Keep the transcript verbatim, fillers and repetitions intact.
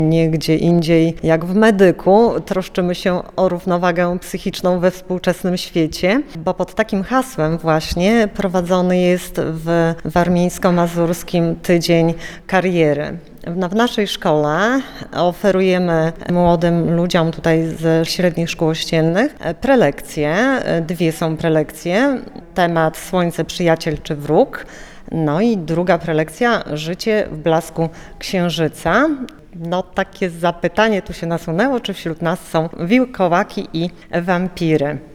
Nie gdzie indziej jak w medyku troszczymy się o równowagę psychiczną we współczesnym świecie, bo pod takim hasłem właśnie prowadzony jest w warmińsko-mazurskim Tydzień Kariery. W naszej szkole oferujemy młodym ludziom tutaj ze średnich szkół ościennych prelekcje. Dwie są prelekcje. Temat Słońce, przyjaciel czy wróg. No i druga prelekcja Życie w blasku księżyca. No takie zapytanie tu się nasunęło, czy wśród nas są wilkołaki i wampiry.